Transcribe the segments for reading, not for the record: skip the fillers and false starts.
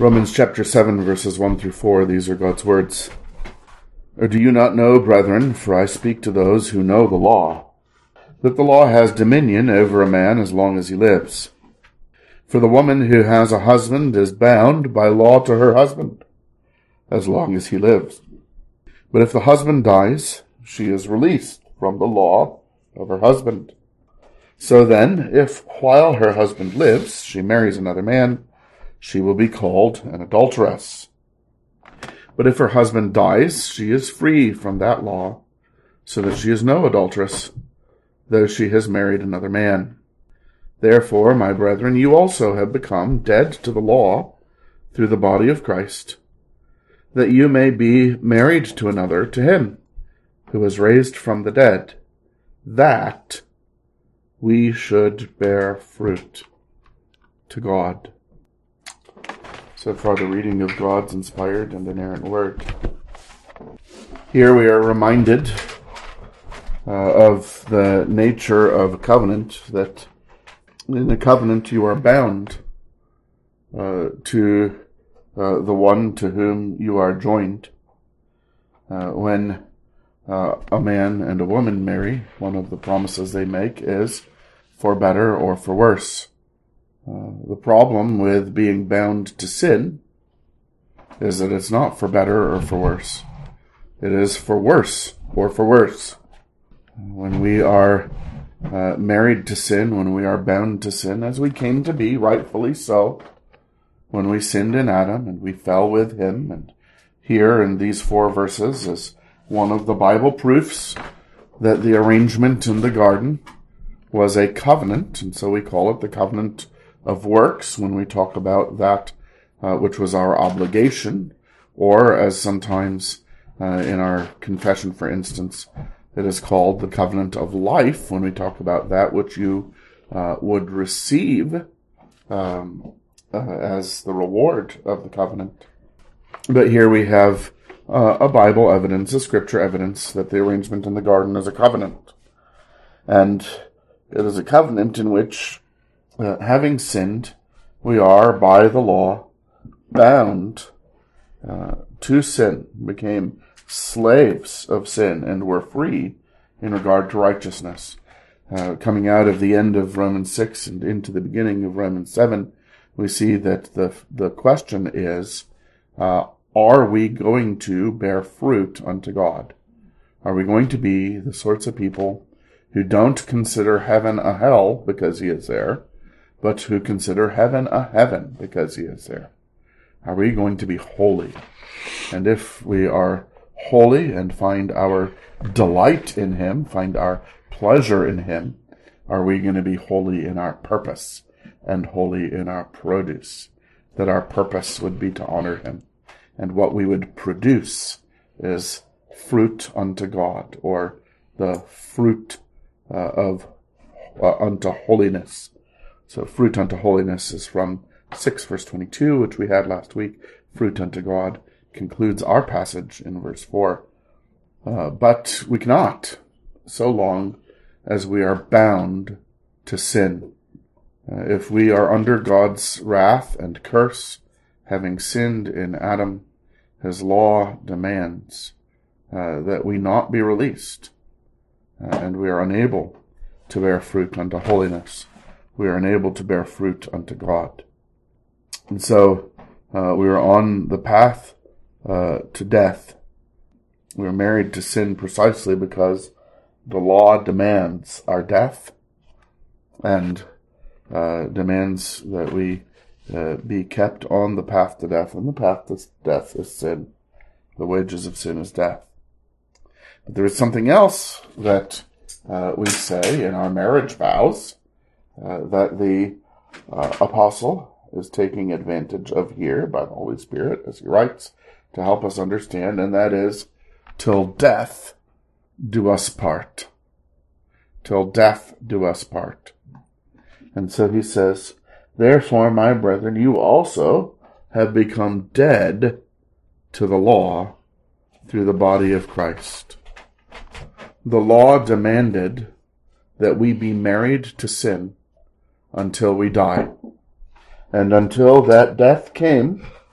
Romans chapter 7, verses 1 through 4, these are God's words. Or do you not know, brethren, for I speak to those who know the law, that the law has dominion over a man as long as he lives? For the woman who has a husband is bound by law to her husband, as long as he lives. But if the husband dies, she is released from the law of her husband. So then, if while her husband lives, she marries another man, she will be called an adulteress. But if her husband dies, she is free from that law, so that she is no adulteress, though she has married another man. Therefore, my brethren, you also have become dead to the law through the body of Christ, that you may be married to another, to him who was raised from the dead, that we should bear fruit to God. So far, the reading of God's inspired and inerrant word. Here we are reminded of the nature of a covenant, that in a covenant you are bound to the one to whom you are joined. When a man and a woman marry, one of the promises they make is for better or for worse. The problem with being bound to sin is that it's not for better or for worse. It is for worse or for worse. When we are married to sin, when we are bound to sin, as we came to be, rightfully so, when we sinned in Adam and we fell with him, and here in these 4 verses is one of the Bible proofs that the arrangement in the garden was a covenant, and so we call it the covenant of works when we talk about that which was our obligation, or as sometimes in our confession, for instance, it is called the covenant of life when we talk about that which you would receive as the reward of the covenant. But here we have a Bible evidence, a scripture evidence that the arrangement in the garden is a covenant. And it is a covenant in which having sinned, we are, by the law, bound to sin, became slaves of sin, and were free in regard to righteousness. Coming out of the end of Romans 6 and into the beginning of Romans 7, we see that the question is, are we going to bear fruit unto God? Are we going to be the sorts of people who don't consider heaven a hell because he is there, but who consider heaven a heaven because he is there? Are we going to be holy? And if we are holy and find our delight in him, find our pleasure in him, are we going to be holy in our purpose and holy in our produce? That our purpose would be to honor him, and what we would produce is fruit unto God, or the fruit of unto holiness. So fruit unto holiness is from 6 verse 22, which we had last week. Fruit unto God concludes our passage in verse 4. But we cannot, so long as we are bound to sin. If we are under God's wrath and curse, having sinned in Adam, his law demands that we not be released, and we are unable to bear fruit unto holiness. We are unable to bear fruit unto God. And so we are on the path to death. We are married to sin precisely because the law demands our death, and demands that we be kept on the path to death. And the path to death is sin. The wages of sin is death. But there is something else that we say in our marriage vows that the apostle is taking advantage of here by the Holy Spirit, as he writes, to help us understand, and that is, till death do us part. Till death do us part. And so he says, therefore, my brethren, you also have become dead to the law through the body of Christ. The law demanded that we be married to sin until we die. And until that death came,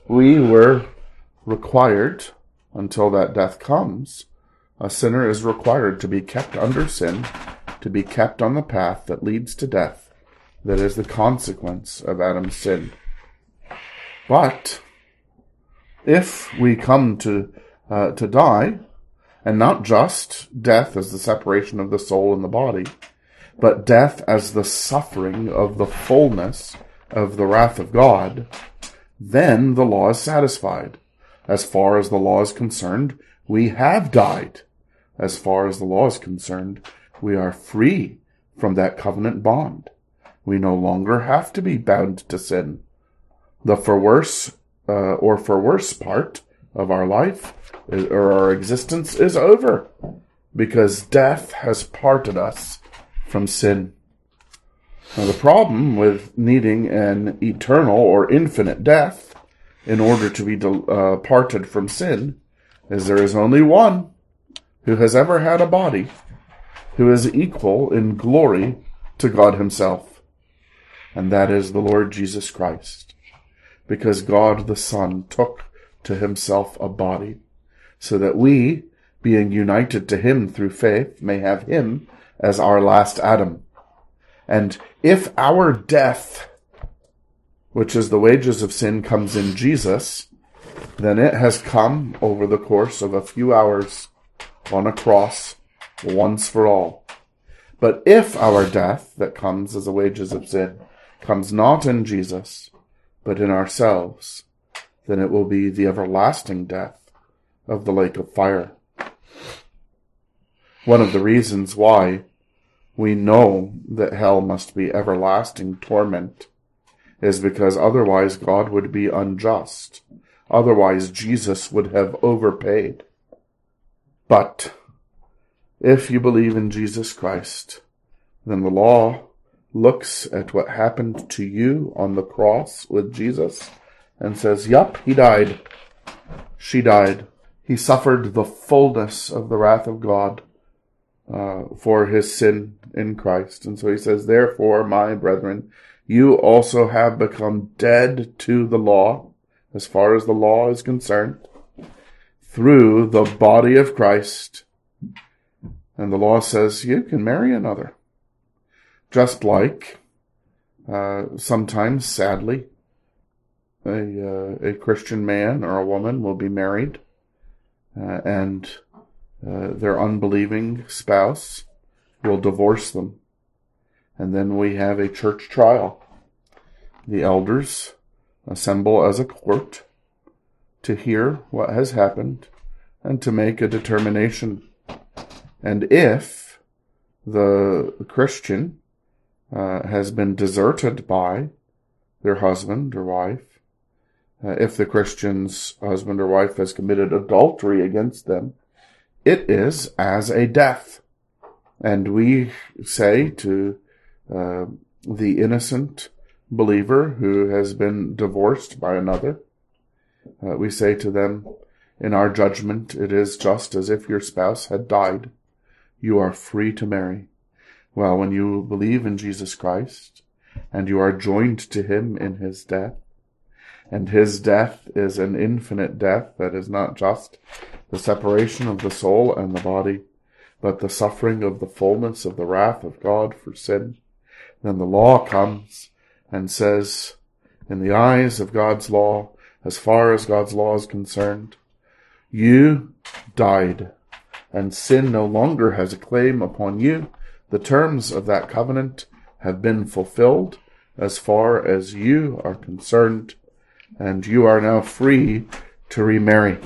we were required, until that death comes, a sinner is required to be kept under sin, to be kept on the path that leads to death, that is the consequence of Adam's sin. But if we come to die, and not just death as the separation of the soul and the body, but death as the suffering of the fullness of the wrath of God, then the law is satisfied. As far as the law is concerned, we have died. As far as the law is concerned, we are free from that covenant bond. We no longer have to be bound to sin. The for worse part of our life or our existence is over, because death has parted us from sin. Now, the problem with needing an eternal or infinite death in order to be parted from sin is there is only one who has ever had a body who is equal in glory to God himself, and that is the Lord Jesus Christ, because God the Son took to himself a body, so that we, being united to him through faith, may have him as our last Adam. And if our death, which is the wages of sin, comes in Jesus, then it has come over the course of a few hours on a cross, once for all. But if our death that comes as the wages of sin comes not in Jesus, but in ourselves, then it will be the everlasting death of the lake of fire. One of the reasons why we know that hell must be everlasting torment is because otherwise God would be unjust. Otherwise Jesus would have overpaid. But if you believe in Jesus Christ, then the law looks at what happened to you on the cross with Jesus and says, yup, he died. She died. He suffered the fullness of the wrath of God for his sin in Christ. And so he says, therefore, my brethren, you also have become dead to the law, as far as the law is concerned, through the body of Christ. And the law says you can marry another. Just like sometimes, sadly, a Christian man or a woman will be married and their unbelieving spouse will divorce them. And then we have a church trial. The elders assemble as a court to hear what has happened and to make a determination. And if the Christian has been deserted by their husband or wife, if the Christian's husband or wife has committed adultery against them, it is as a death. And we say to the innocent believer who has been divorced by another, we say to them, in our judgment, it is just as if your spouse had died. You are free to marry. Well, when you believe in Jesus Christ, and you are joined to him in his death, and his death is an infinite death that is not just the separation of the soul and the body, but the suffering of the fullness of the wrath of God for sin, then the law comes and says, in the eyes of God's law, as far as God's law is concerned, you died, and sin no longer has a claim upon you. The terms of that covenant have been fulfilled as far as you are concerned, and you are now free to remarry.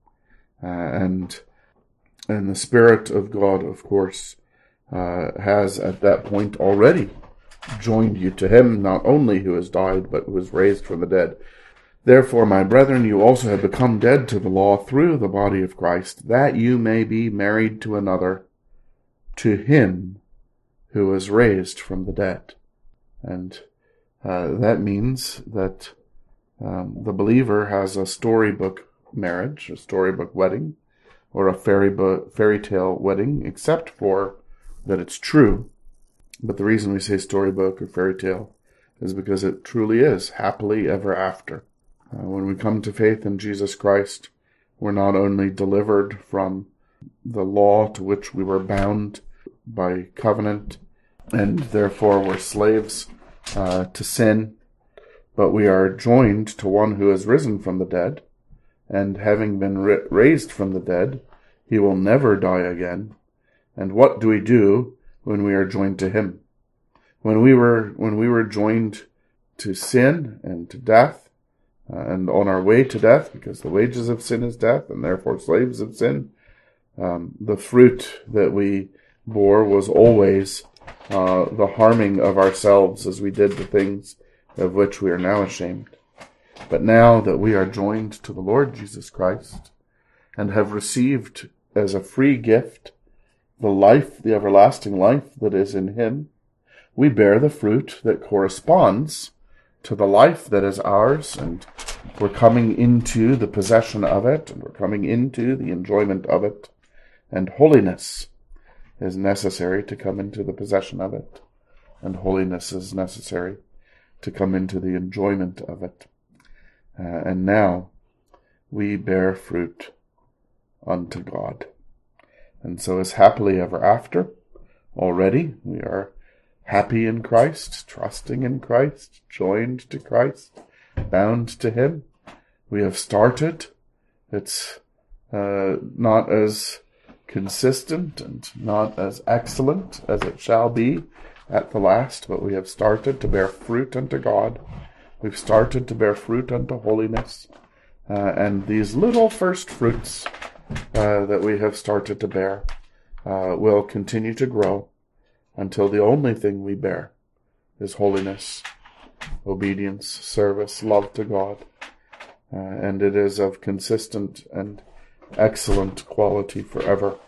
And the Spirit of God, of course, has at that point already joined you to him, not only who has died, but who was raised from the dead. Therefore, my brethren, you also have become dead to the law through the body of Christ, that you may be married to another, to him who was raised from the dead. And that means that the believer has a storybook marriage, a storybook wedding, or a fairy tale wedding, except for that it's true. But the reason we say storybook or fairy tale is because it truly is happily ever after. When we come to faith in Jesus Christ, we're not only delivered from the law to which we were bound by covenant, and therefore we're slaves to sin, but we are joined to one who has risen from the dead, and having been raised from the dead, he will never die again. And what do we do when we are joined to him? When we were joined to sin and to death, and on our way to death, because the wages of sin is death, and therefore slaves of sin, the fruit that we bore was always the harming of ourselves as we did the things of which we are now ashamed. But now that we are joined to the Lord Jesus Christ and have received as a free gift the life, the everlasting life that is in him, we bear the fruit that corresponds to the life that is ours, and we're coming into the possession of it, and we're coming into the enjoyment of it, and holiness is necessary to come into the possession of it, and holiness is necessary to come into the enjoyment of it. And now we bear fruit unto God. And so as happily ever after, already we are happy in Christ, trusting in Christ, joined to Christ, bound to him. We have started. It's not as consistent and not as excellent as it shall be at the last, but we have started to bear fruit unto God. We've started to bear fruit unto holiness. And these little first fruits that we have started to bear will continue to grow until the only thing we bear is holiness, obedience, service, love to God. And it is of consistent and excellent quality forever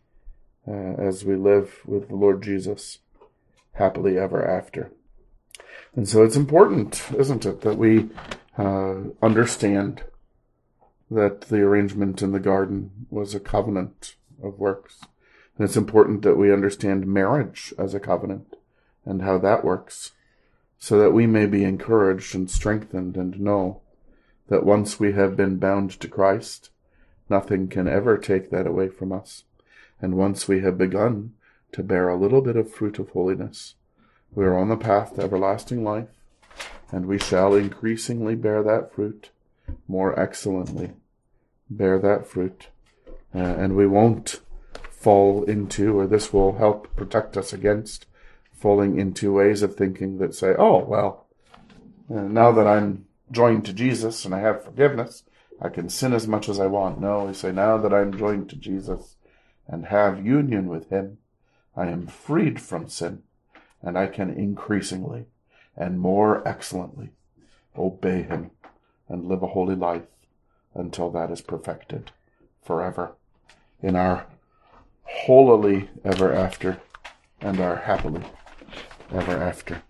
as we live with the Lord Jesus happily ever after. And so it's important, isn't it, that we understand that the arrangement in the garden was a covenant of works. And it's important that we understand marriage as a covenant and how that works, so that we may be encouraged and strengthened and know that once we have been bound to Christ, nothing can ever take that away from us. And once we have begun to bear a little bit of fruit of holiness, we are on the path to everlasting life, and we shall increasingly bear that fruit, more excellently bear that fruit, and we won't fall into, or this will help protect us against falling into ways of thinking that say, oh, well, now that I'm joined to Jesus and I have forgiveness, I can sin as much as I want. No, we say, now that I'm joined to Jesus and have union with him, I am freed from sin, and I can increasingly and more excellently obey him and live a holy life until that is perfected forever in our holily ever after and our happily ever after.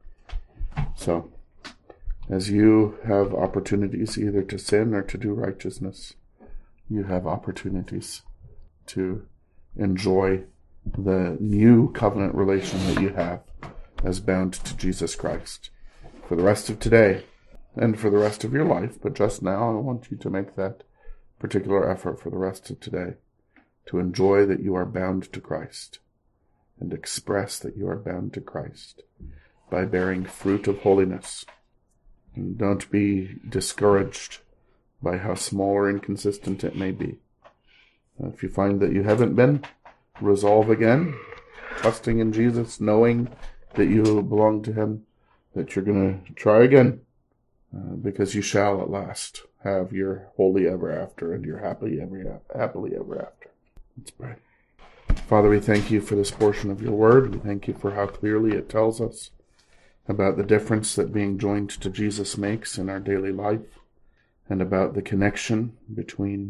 So, as you have opportunities either to sin or to do righteousness, you have opportunities to enjoy the new covenant relation that you have as bound to Jesus Christ for the rest of today and for the rest of your life. But just now, I want you to make that particular effort for the rest of today to enjoy that you are bound to Christ and express that you are bound to Christ by bearing fruit of holiness. And don't be discouraged by how small or inconsistent it may be. If you find that you haven't been, resolve again, trusting in Jesus, knowing that you belong to him, that you're going to try again, because you shall at last have your holy ever after and your happily ever after. Let's pray. Father, we thank you for this portion of your word. We thank you for how clearly it tells us about the difference that being joined to Jesus makes in our daily life, and about the connection between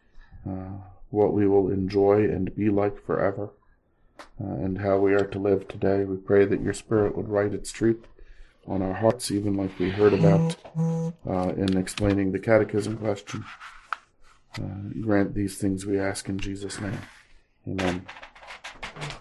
what we will enjoy and be like forever, and how we are to live today. We pray that your Spirit would write its truth on our hearts, even like we heard about in explaining the catechism question. Grant these things we ask in Jesus' name. Amen.